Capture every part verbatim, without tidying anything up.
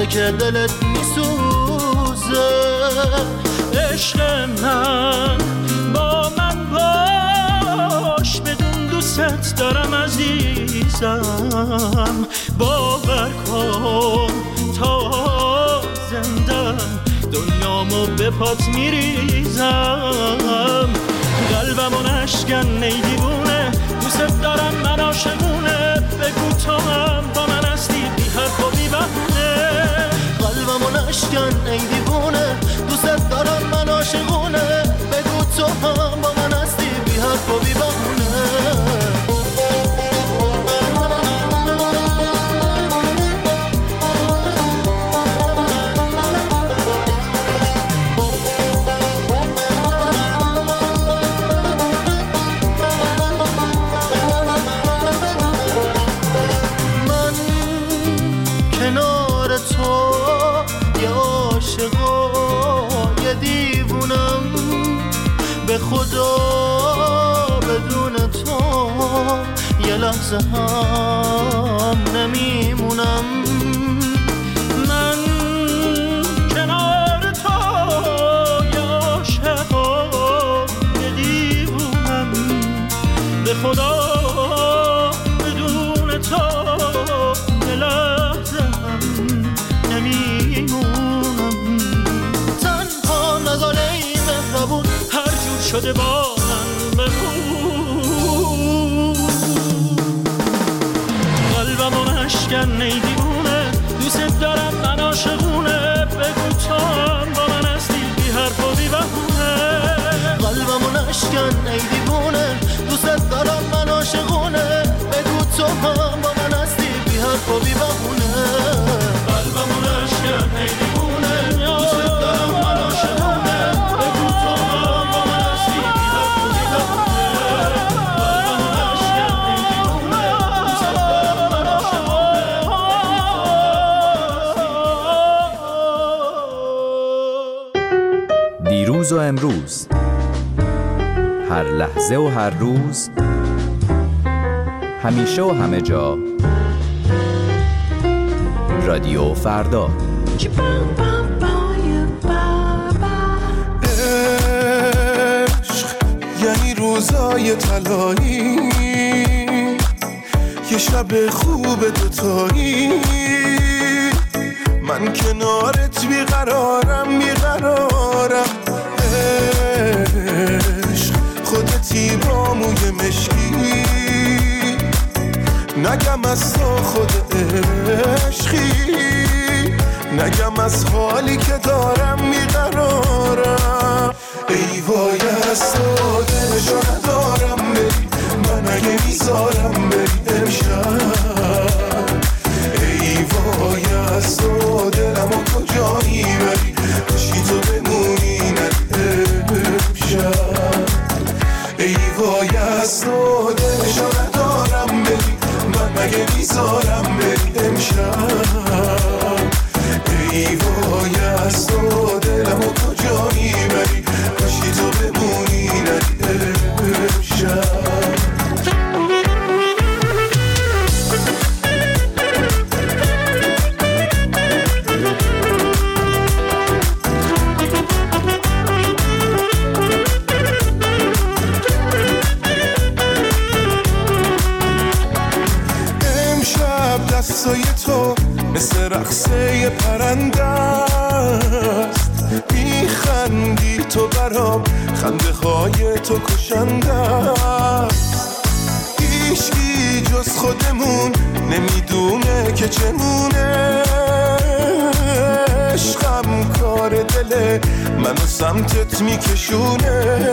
وقتی که دلت میسوزه. عشق من با من باش، بدون دوست دارم عزیزم. باور کن تا زندم دنیامو به پات میریزم. قلبمو نشکن ای دیوونه، دوست دارم من عاشقونه. بگو تو هم با من هستی بی حرف و بی بهونه. قلبمو نشکن ای دیوونه، دوست دارم من عاشقونه. بگو تو هم با من هستی بی حرف و بی بهونه. به خدا بدون تو یه لحظه هم نمیمونم. من کنار تو یه عاشقم، یه دیوونم. به خدا بدون تو یه لحظه هم نمیمونم. تنها نزاله ای مهربون شده با من بگو. قلبمو نشکن ای دیوونه، دوست دارم من عاشقونه. بگو تو هم با من هستی بی حرف و بی بهونه. قلبمو نشکن ای دیوونه، دوست دارم من عاشقونه. بگو تو هم با من هستی بی حرف و بی بهونه. قلبمو نشکن ای دیوونه، دوست دارم من عاشقونه. بگو تو هم با من هستی بی حرف و بی بهونه. قلبمو نشکن ای دیوونه، دوست دارم من عاشقونه. دیروز و امروز، هر لحظه و هر روز، همیشه و همه جا، رادیو فردا. عشق یعنی روزای طلایی، یه شب خوب دوتایی. من کنارت بیقرارم بیقرارم. عشق خودتی با موی مشکی، نگم از تو خود عشقی، نگم از حالی که دارم بیقرارم. ای وای از تو دلشو ندارم بری، من اگه میذارم بری امشب. ای وای از تو دلمو کجایی بری، کاشکی تو بمونی نری امشب. ای وای از تو دلشو ندارم بری، من مگه میذارم بری امشب. ای وای از تو دلمو کجایی بری، کاشکی تو بمونی نری امشب. دستای تو مثل رقصه پرنده است، میخندی تو برام، خنده های تو کشنده است. هیچکی جز خودمون نمیدونه که چمونه، عشقم کار دل منو سمتت میکشونه.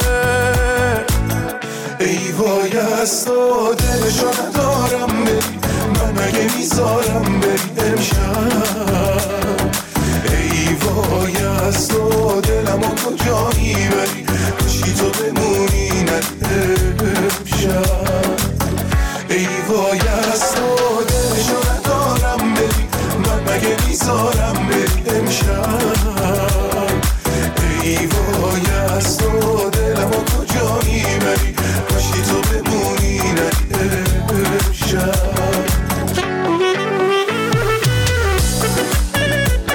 ای وای از تو دلشو ندارم بری، من اگه میذارم بری امشب. ای وای از تو دلمو کجایی بری، کاشکی تو بمونی نری امشب. ای وای از تو دلشو ندارم بری، من مگه میذارم بری امشب. ای وای از تو دلمو کجایی بری، کاشکی تو بمونی نری امشب.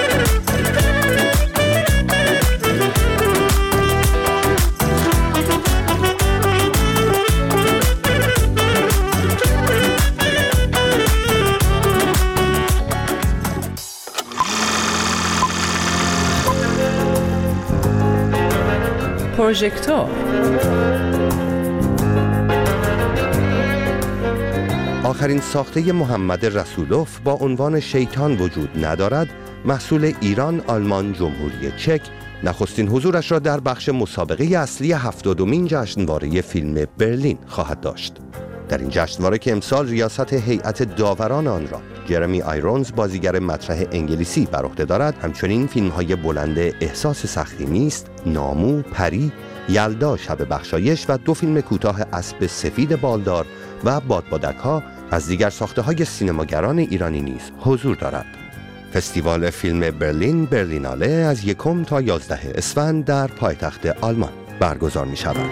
پروژکتور. آخرین ساخته محمد رسولوف با عنوان شیطان وجود ندارد محصول ایران، آلمان، جمهوری چک نخستین حضورش را در بخش مسابقه اصلی هفتادمین جشنواره فیلم برلین خواهد داشت. در این جشنواره که امسال ریاست هیئت داوران آن را جرمی آیرونز بازیگر مطرح انگلیسی بر عهده دارد، همچنین فیلم‌های بلند احساس سختی نیست، نامو، پری، یلدا شب بخشایش و دو فیلم کوتاه اسب سفید بالدار و بادبادک‌ها از دیگر ساخته‌های سینماگران ایرانی نیز حضور دارد. فستیوال فیلم برلین برلیناله از یکم تا یازده اسفند در پایتخت آلمان برگزار می شود.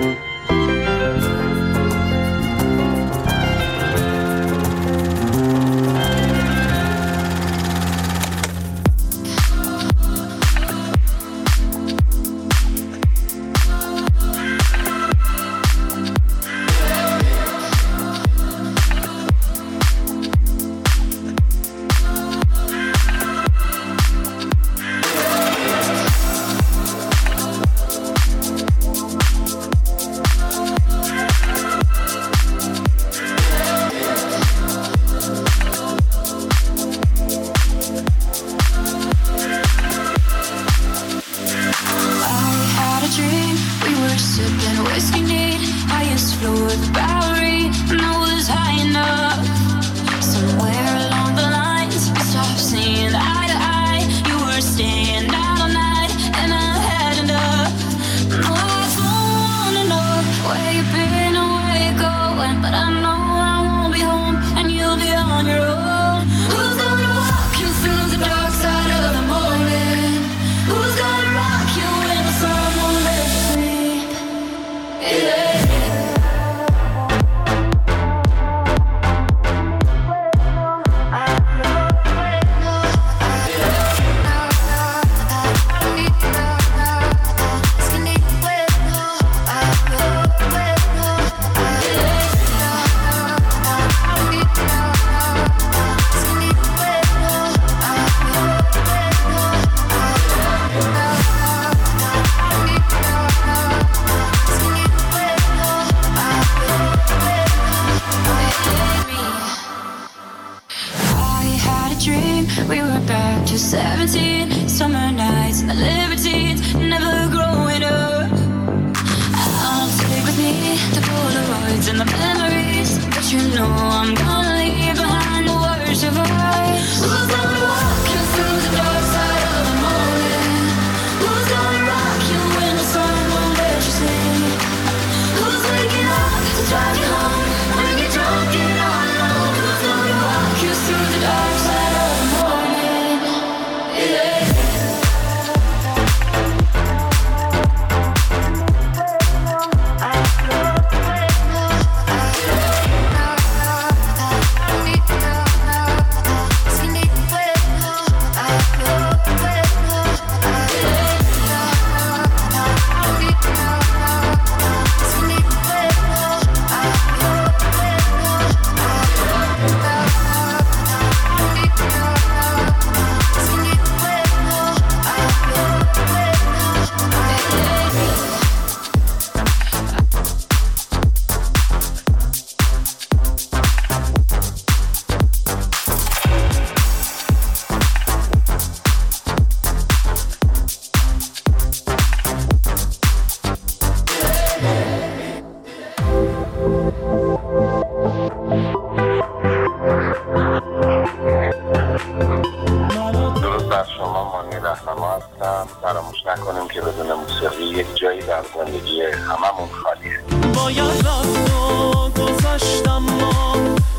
فراموش نکنیم که بدون موسیقی یک جایی در زندگی هممون خالیه. باید رفت و گذشتم ما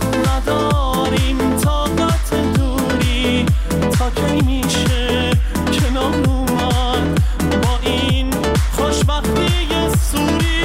نداریم طاقت دوری تا کی میشه کنار اومد با این خوشبختی سوری.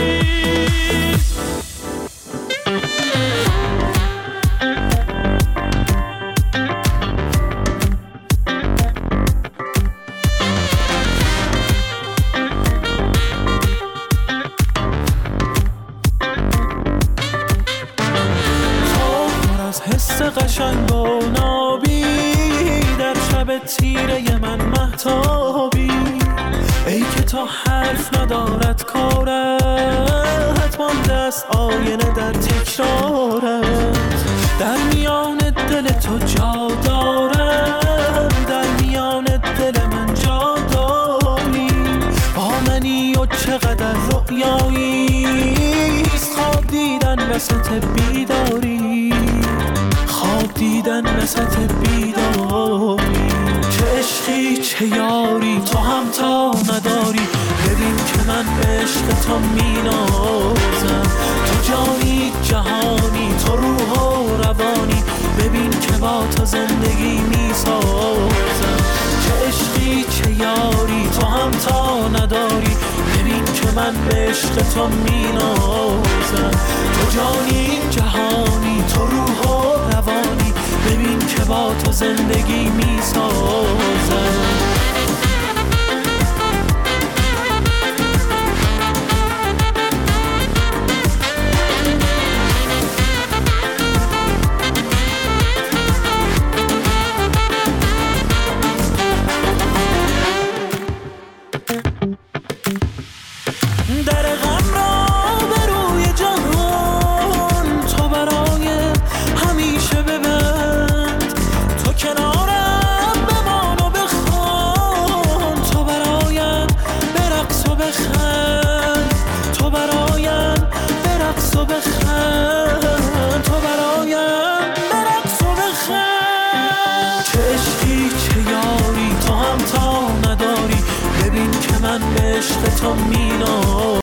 قشنگ و نابی در شب تیره من مهتابی، ای که تا حرف وقت ندارد کارت، حتما دست آینه در تکرارت. در میان دل تو جا دارم، در میان دل من جا داری. با منی و چقدر رؤیاییست خواب دیدن وسط بیداری، خواب دیدن وسط بیداری. چه عشقی چه یاری تو هم تا نداری، ببین که من به عشق تو مینازم. تو جانی جهانی تو روح و روانی، ببین که با تو زندگی میسازم. چه عشقی چه یاری تو هم تا نداری، ببین که من به عشق تو مینازم. تو جانی جهانی تو روح و روانی، ببین که با تو زندگی میسازم. تو مینا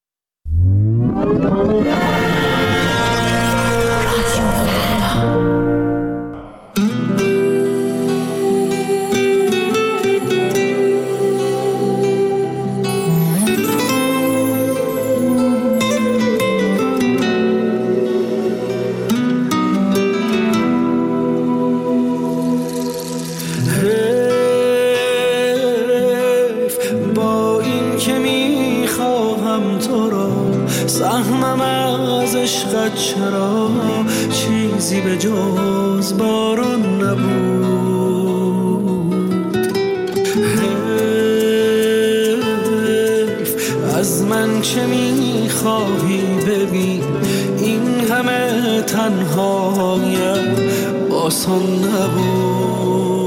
چرا چیزی به جز باران نبود. حیف از من چه میخواهی ببین، این همه تنهایم آسان نبود.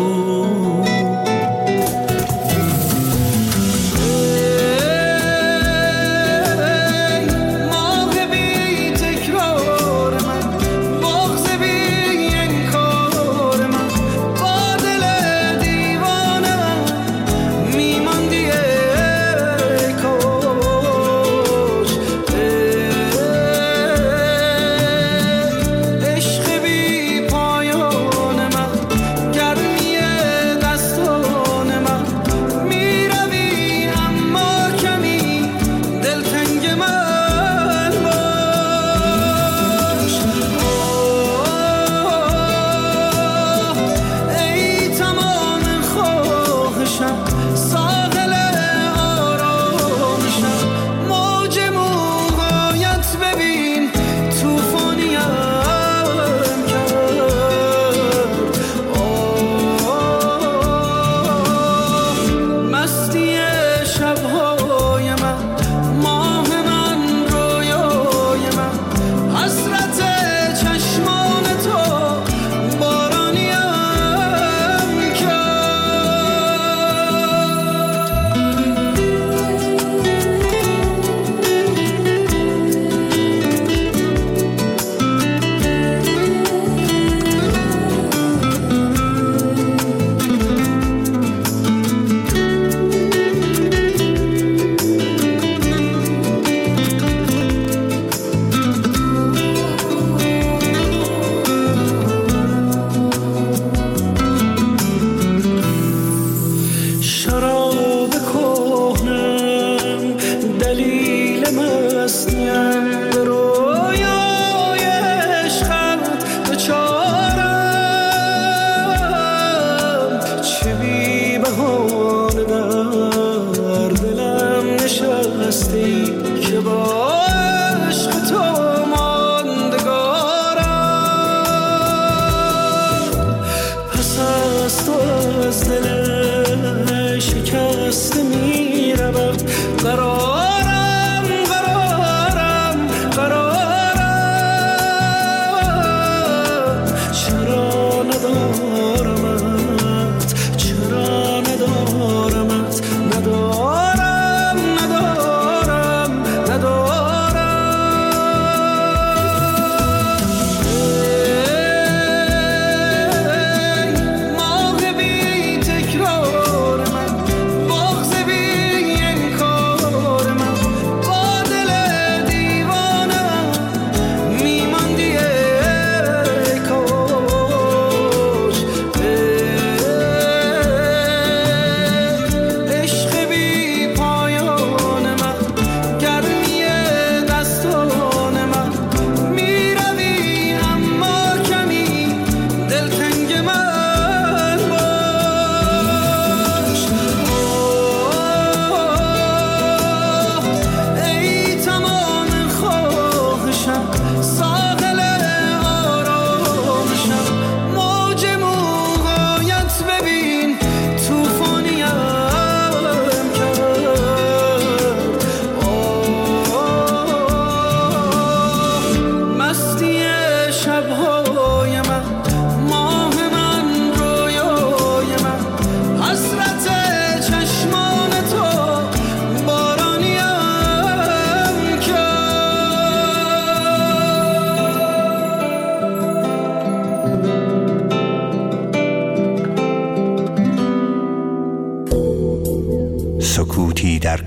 از دل شکسته می رود قرار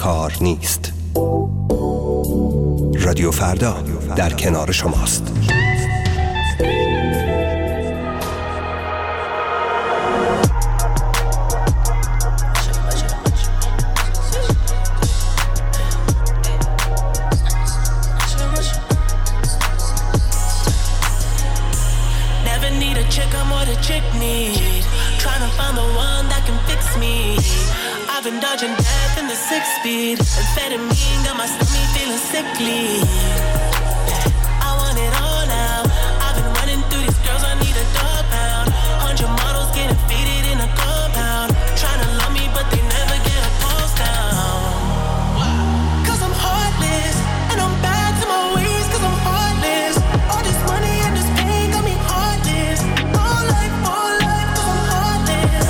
کار نیست. رادیو فردا در کنار شماست. I've been dodging death in the six speed. Amphetamine got my stomach feeling sickly. I want it all now. I've been running through these girls, I need a dog pound. Hundred models getting faded in a compound. Trying to love me, but they never get a pulse down. Cause I'm heartless, and I'm bad to my ways, cause I'm heartless. All this money and this pain got me heartless. All life, all life, cause I'm heartless.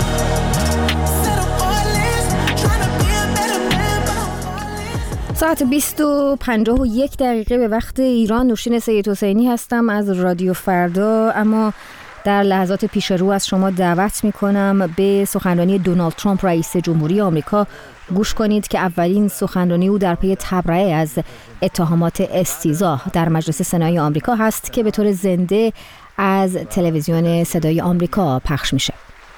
ساعت بیست و پنجاه و یک دقیقه به وقت ایران. نوشین سید حسینی هستم از رادیو فردا. اما در لحظات پیش رو از شما دعوت میکنم به سخنرانی دونالد ترامپ رئیس جمهوری آمریکا گوش کنید که اولین سخنرانی او در پی تبرئه از اتهامات استیزا در مجلس سنای آمریکا هست که به طور زنده از تلویزیون صدای آمریکا پخش میشه.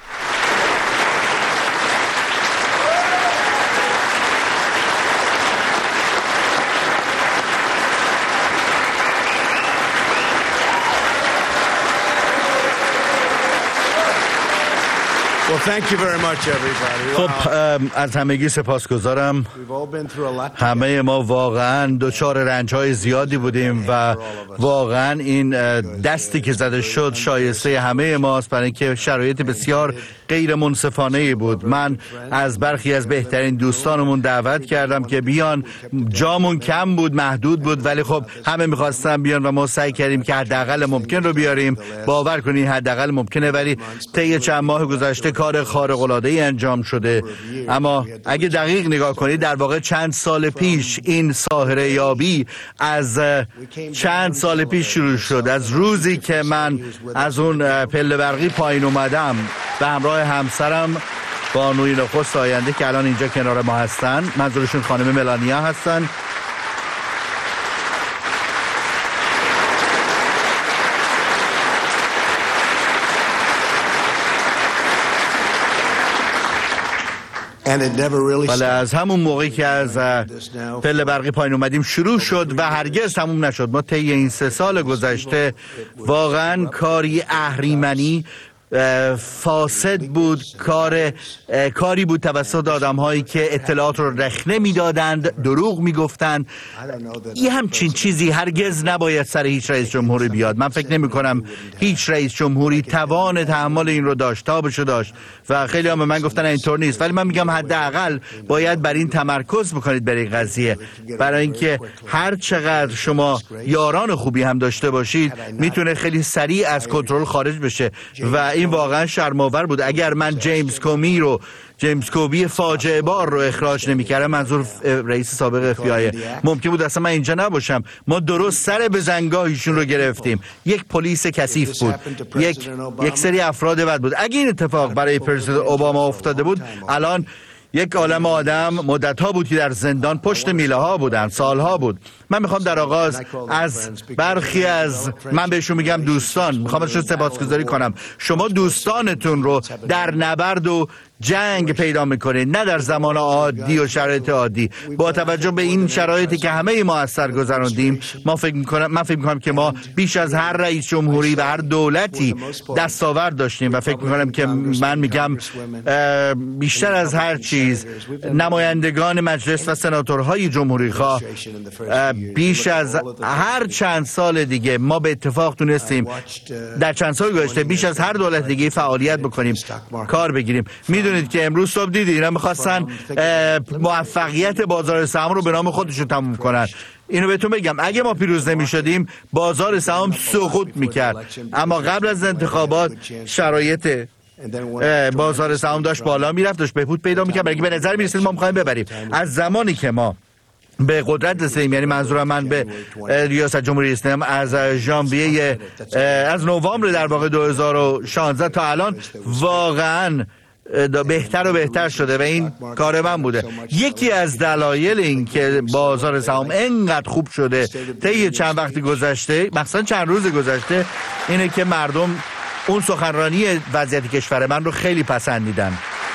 خب از همگی سپاسگزارم. همه ما واقعا دچار رنج‌های زیادی بودیم و واقعا این دستی که زده شد شایسته همه ماست، برای اینکه شرایط بسیار غیر منصفانه بود. من از برخی از بهترین دوستانمون دعوت کردم که بیان، جامون کم بود، محدود بود، ولی خب همه می‌خواستن بیان و ما سعی کردیم که حداقل ممکن رو بیاریم. باور کنید حداقل ممکنه، ولی طی چند ماه گذشته کار خارق‌العاده‌ای انجام شده. اما اگه دقیق نگاه کنید در واقع چند سال پیش این ساحره یابی از چند سال پیش شروع شد، از روزی که من از اون پله برقی پایین اومدم به همراه همسرم بانوی نخست آینده که الان اینجا کنار ما هستن، منظورشون خانم ملانیا هستن. ولی از همون موقعی که از پله برقی پایین اومدیم شروع شد و هرگز تموم نشد. ما طی این سه سال گذشته واقعا کاری اهریمنی فاسد بود، کار کاری بود توسط آدم‌هایی که اطلاعات رو رخنه می‌دادند، دروغ می‌گفتند. یه همچین چیزی هرگز نباید سر هیچ رئیس جمهوری بیاد. من فکر نمی‌کنم هیچ رئیس جمهوری توان تحمل این رو داشت، تابشو داشت و خیلی هم به من گفتن اینطور نیست، ولی من میگم حداقل باید بر این تمرکز بکنید بر این قضیه، برای اینکه هر چقدر شما یاران خوبی هم داشته باشید میتونه خیلی سریع از کنترل خارج بشه و این واقعا شرم‌آور بود. اگر من جیمز کومی رو جیمز کوبی فاجعه بار رو اخراج نمی‌کردم، منظور رئیس سابق اف بی آی، ممکن بود اصلا من اینجا نباشم. ما درست سر بزنگاه ایشون رو گرفتیم. یک پلیس کثیف بود، یک یک سری افراد بد بود. اگه این اتفاق برای پرزیدنت اوباما افتاده بود، الان یک عالم آدم مدت‌ها بود که در زندان پشت میله ها بودن، سالها بود. من میخوام در آغاز از برخی از من بهشون میگم دوستان، میخوام ازشون سپاسگزاری کنم. شما دوستانتون رو در نبرد و جنگ پیدا میکنید، نه در زمان عادی و شرایط عادی. با توجه به این شرایطی که همه ما از سر گذراندیم، ما فکر میکنم من فکر میکنم که ما بیش از هر رئیس جمهوری و هر دولتی دستاورد داشتیم و فکر میکنم که من میگم بیشتر از هر چیز نمایندگان مجلس و سناتورهای جمهوری خواه بیش از هر چند سال دیگه ما به اتفاق تونستیم در چند سال گذشته بیش از هر دولت دیگه فعالیت بکنیم، کار بگیریم. میدونید که امروز صبح دیدید اینا میخواستن موفقیت بازار سهام رو به نام خودشون تموم کنن. اینو بهتون بگم اگه ما پیروز نمی شدیم بازار سهام سقوط میکرد، اما قبل از انتخابات شرایط بازار سهام داشت بالا میرفت، داشت بهبود پیدا میکرد، برای به نظر میرسید ما میخوایم ببریم. از زمانی که ما به قدرت رسیدیم، یعنی منظورم من به ریاست جمهوری اسلامی، از ژانویه از نوامبر در واقع دو هزار و شانزده تا الان واقعا بهتر و بهتر شده و این کار من بوده. یکی از دلایل این که بازار سهام اینقدر خوب شده طی چند وقت گذشته، مثلا چند روز گذشته، اینه که مردم اون سخنرانی وضعیت کشور من رو خیلی پسندیدن.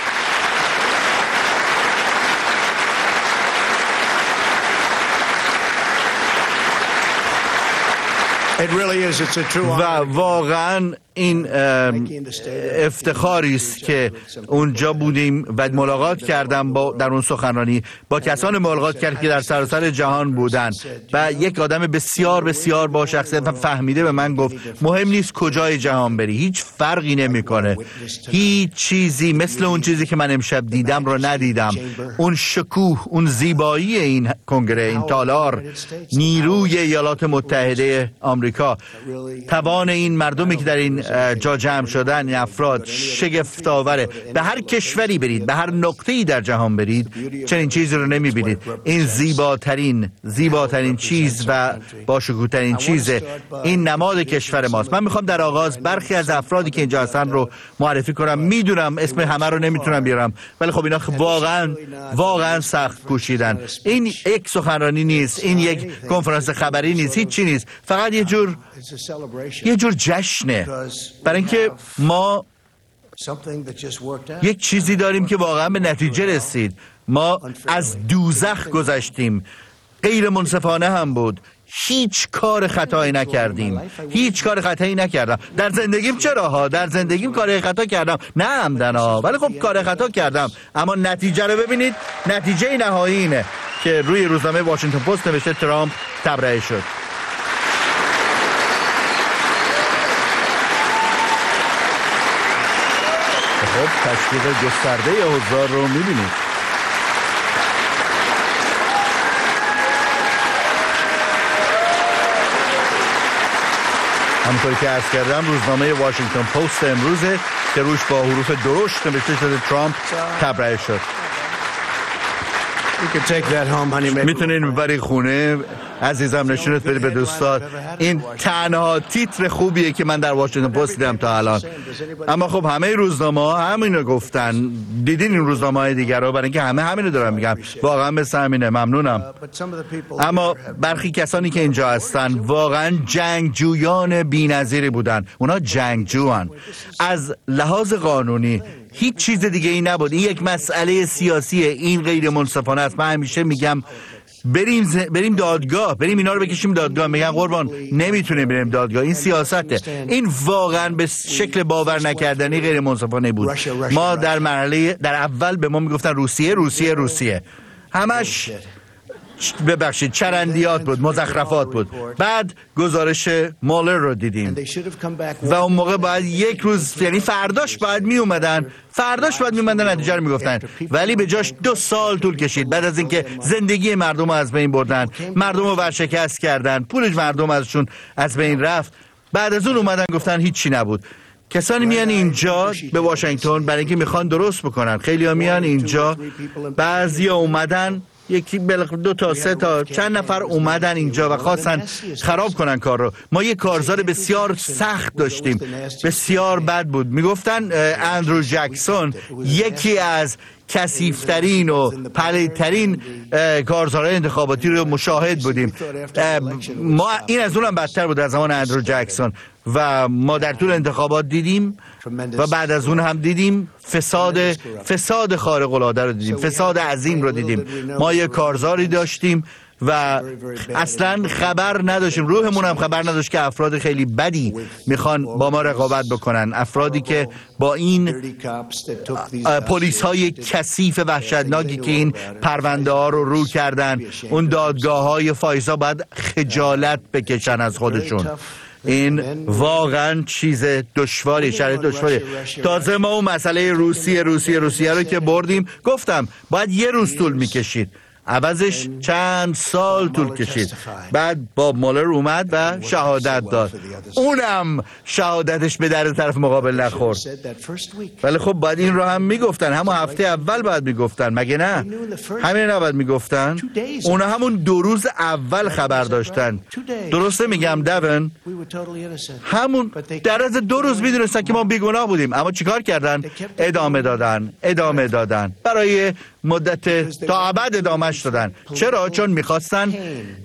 و واقعا این افتخاری است که اونجا بودیم و ملاقات کردم با در اون سخنرانی با کسان ملاقات کردم که در سراسر جهان بودن و یک آدم بسیار بسیار با شخصیت فهمیده به من گفت مهم نیست کجای جهان بری، هیچ فرقی نمیکنه، هیچ چیزی مثل اون چیزی که من امشب دیدم رو ندیدم. اون شکوه، اون زیبایی این کنگره، این تالار، نیروی ایالات متحده آمریکا، توان این مردمی که در این جا جمع شدن، این افراد شگفت‌آوره. به هر کشوری برید، به هر نقطه‌ای در جهان برید، چنین چیزی رو نمی‌بینید. این زیباترین زیباترین چیز و باشکوه‌ترین چیز این نماد کشور ماست. من میخوام در آغاز برخی از افرادی که اینجا هستن رو معرفی کنم. میدونم اسم همه رو نمیتونم بیارم، ولی خب اینا واقعا واقعا سخت کوشیدن. این یک سخنرانی نیست، این یک کنفرانس خبری نیست، هیچ چی نیست، فقط یه جور یه جور جشنه، برای اینکه ما یک چیزی داریم که واقعا به نتیجه رسید. ما از دوزخ گذشتیم، غیر منصفانه هم بود، هیچ کار خطایی نکردیم، هیچ کار خطایی نکردم در زندگیم. چرا ها؟ در زندگیم کار خطا کردم، نه عمدن ها، ولی خب کار خطا کردم. اما نتیجه رو ببینید، نتیجه نهایی اینه که روی روزنامه واشنگتن پست نوشته ترامپ تبرئه شد. خب تشویق گسترده حضار رو میبینید. همونطوری که عرض کردم روزنامه واشنگتن پست امروزه که روش با حروف درشت نوشته شده ترامپ تبرئه شد. میتونین ببری خونه عزیزم، نشونت بده به دوستات. این تنها تیتر خوبیه که من در واشنگتن پست دیدم تا الان. اما خب همه روزنامه ها همینو گفتن. دیدین این روزنامه های دیگر رو؟ برای اینکه همه همینو دارن میگن. واقعا مثل همینه. ممنونم. اما برخی کسانی که اینجا هستن واقعا جنگجویان بی‌نظیری بودن. اونا جنگجوان از لحاظ قانونی. هیچ چیز دیگه ای نبود. این یک مسئله سیاسیه، این غیر منصفانه است. من همیشه میگم بریم ز... بریم دادگاه، بریم اینا رو بکشیم دادگاه. میگن قربان نمیتونیم بریم دادگاه، این سیاسته. این واقعا به شکل باور نکردنی غیر منصفانه بود. ما در مرحله در اول به ما میگفتن روسیه روسیه روسیه، همش ببخشید چرندیات بود، مزخرفات بود. بعد گزارش مولر رو دیدیم و اون موقع باید یک روز، یعنی فرداش باید می اومدن فرداش باید می اومدن نتیجه رو می گفتن، ولی به جاش دو سال طول کشید. بعد از اینکه زندگی مردم رو از بین بردن، مردم رو ورشکست کردن، پولش مردم ازشون از بین رفت، بعد از اون اومدن گفتن هیچی نبود. کسانی میان اینجا به واشنگتن برای اینکه میخوان درست بکنن. خیلی ها میان اینجا، بعضی ها اومدن، یکی دو تا سه تا چند نفر اومدن اینجا و خواستن خراب کنن کار رو. ما یک کارزار بسیار سخت داشتیم، بسیار بد بود. میگفتن اندرو جکسون یکی از کثیف‌ترین و پلیدترین کارزارهای انتخاباتی رو مشاهد بودیم. ما این از اونم بدتر بود از زمان اندرو جکسون و ما در طول انتخابات دیدیم و بعد از اون هم دیدیم فساد فساد خارق العاده رو دیدیم، فساد عظیم رو دیدیم. ما یک کارزاری داشتیم و اصلا خبر نداشتیم، روحمون هم خبر نداشت که افراد خیلی بدی میخوان با ما رقابت بکنن، افرادی که با این پلیس های کثیف وحشتناکی که این پرونده ها رو رو کردن، اون دادگاه های فایزا باید خجالت بکشن از خودشون. این واقعا چیز دشواری، شرایط دشواری. تازه ما اون مسئله روسیه روسیه روسیه رو که بردیم، گفتم باید یه روز طول میکشید. عوضش چند سال طول کشید. بعد باب مولر اومد و شهادت داد. اونم شهادتش به در طرف مقابل نخورد. ولی خب باید این رو هم میگفتن، همون هفته اول باید میگفتن، مگه نه؟ همین نباید میگفتن؟ اونا همون دو روز اول خبر داشتن. درسته میگم دوین؟ همون در از دو روز میدونستن که ما بیگناه بودیم، اما چیکار کردن؟ ادامه دادن ادامه دادن برای مدت تا ابد ادامهش دادن. چرا؟ چون میخواستن